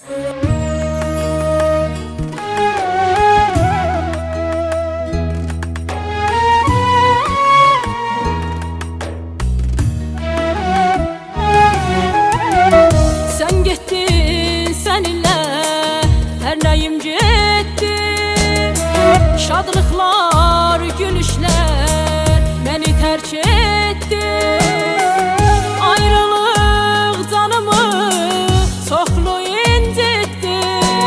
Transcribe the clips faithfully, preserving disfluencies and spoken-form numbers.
Sen gittin seninle her neyim gitti. Şadlıklar, gülüşler beni terk etti. Ayrılık canımı çoxlu incitti.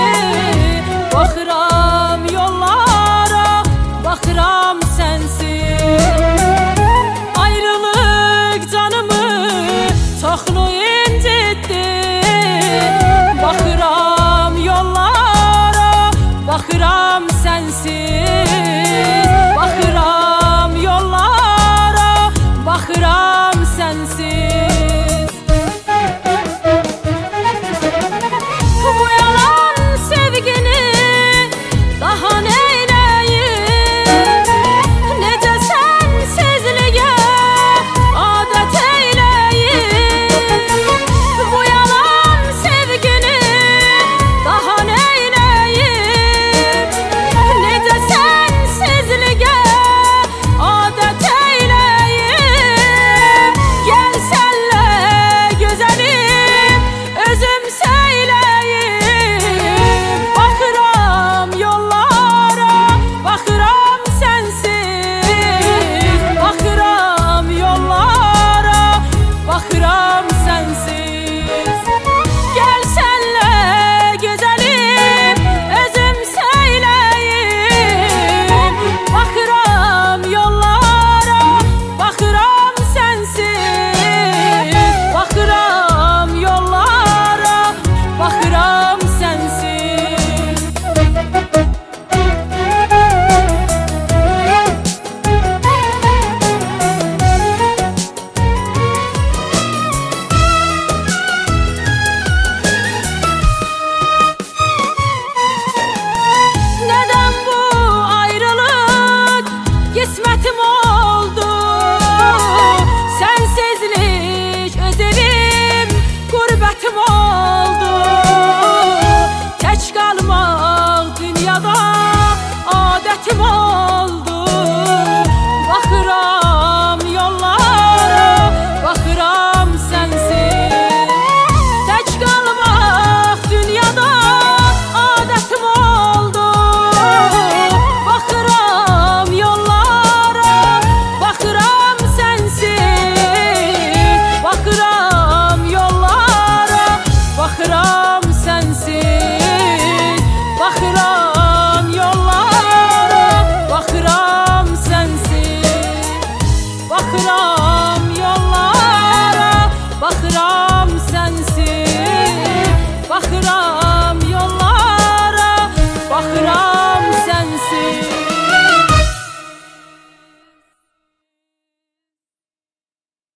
Bakıram yollara, bakıram sensiz. Ayrılık canımı çoxlu incitti. Bakıram yollara, bakıram sensiz. Bakıram yollara, bakıram sensiz. Bu yalan sevgini daha neyleyim? Necə sensizliğe adet eyleyim? Bu yalan sevgini daha neyleyim? Necə sensizliğe adet eyleyim? Gel senle güzelim özüm söyleyim. Bakıram yollara, bakıram sensiz. Bakıram yollara, bakıram sensiz. Gel senle güzelim özüm söyleyim. Bakıram yollara, bakıram sensiz. Bakıram yollara, bakıram sensiz. Neden bu ayrılık kısmetim oldu? Sensizlik öz evim, gurbetim oldu.